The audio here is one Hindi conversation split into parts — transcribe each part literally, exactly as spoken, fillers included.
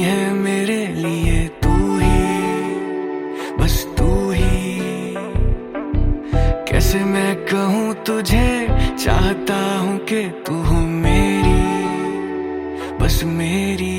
है मेरे लिए तू ही, बस तू ही। कैसे मैं कहूँ तुझे, चाहता हूँ कि तू हो मेरी, बस मेरी।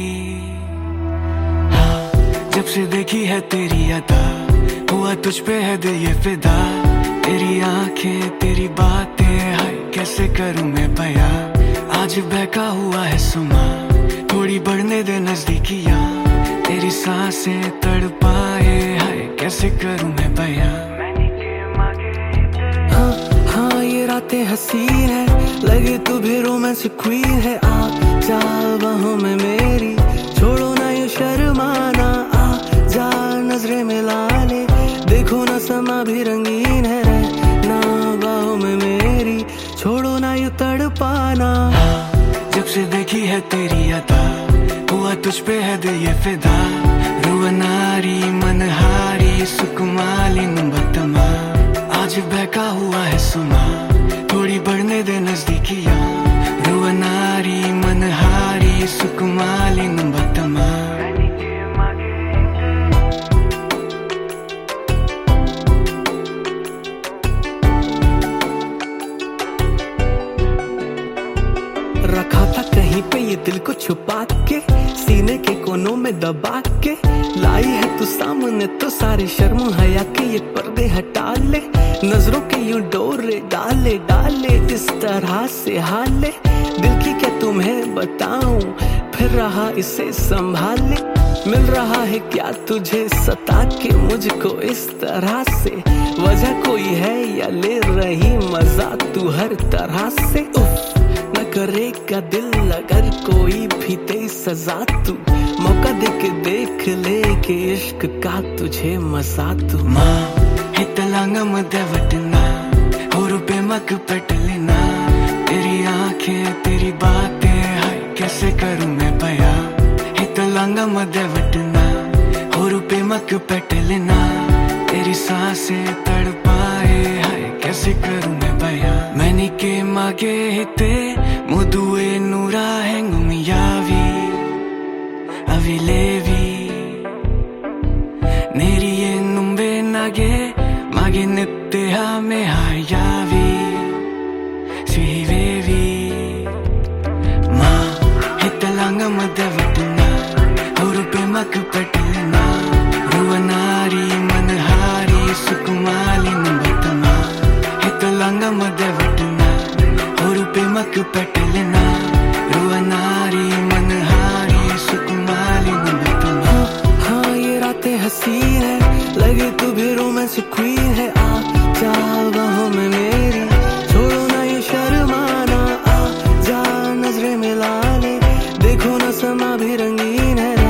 हाँ, जब से देखी है तेरी अदा, हुआ तुझ पे है दिल ये फिदा। तेरी आंखें, तेरी बातें, हाय कैसे करूँ मैं बयां। आज बहका हुआ है सुमा, थोड़ी बढ़ने दे नजदीकियां। तेरी सांसें तड़पाए, हाय कैसे करूँ मैं बयां। हाँ हाँ ये रातें हंसी है, लगे तू भी रोमांस क्वीन है। आ जा बाहों में मेरी, छोड़ो ना ये शर्माना। आ जा नजरें मिला ले, देखो ना समा भी रंगीन है। रहना बाहों में मेरी, छोड़ो ना ये तड़पाना। हाँ, जब से देखी है तेरी अदा, हुआ तुझ पे है दिल ये फिदा। रुअनारी मनहारी सुकुमाली बतमा, आज बहका हुआ है सुमा, थोड़ी बढ़ने दे नजदीकियां। रुअनारी मनहारी सुकुमाली बतमा। रखा था कहीं पे ये दिल को छुपा के, सीने के कोनों में दबा के। लाई है तू सामने तो सारे शर्म हया के ये पर्दे हटा ले। नजरों के यूं डोरे डाले डाले, इस तरह से हाले। दिल की क्या तुम्हें बताऊं, फिर रहा इसे संभाले। मिल रहा है क्या तुझे सता के मुझको इस तरह से। वजह कोई है या ले रही मजा तू हर तरह से। उफ, न करेगा दिल अगर कोई भी दे सजा तू। मौका दे के देख ले कि इश्क का तुझे मजा तू। माँ हितलांगा मदवटना, और बेमक पटलना। तेरी आंखें, तेरी बातें, हाय कैसे करूँ मैं बयां। हितलांगा मदवटना, और बेमक पटलना। तेरी सांसें तड़पाए, हाय कैसे करूँ मैं बयां। मैंने के मागे हिते मुदुए नूरा हैंगुमियावी अविलेवी। नेरिये नुम्बे नागे मागे नित्या में हायावी स्वीवेवी। माँ हितलांगा मदवटना, और बेमक पटलना। रुअनारी मनहारी सुकुमाली बतमा, हितलांगा मदवटना, और बेमक पटलना। रुअनारी मनहारी सुकुमाली बतमा। हाँ ये रातें हंसी है, लगे तू भी रोमांस क्वीन है। आ जा बाहों में मेरी, छोड़ो ना ये शर्माना। आ जा नजरें मिला ले, देखो ना समा भी रंगीन है।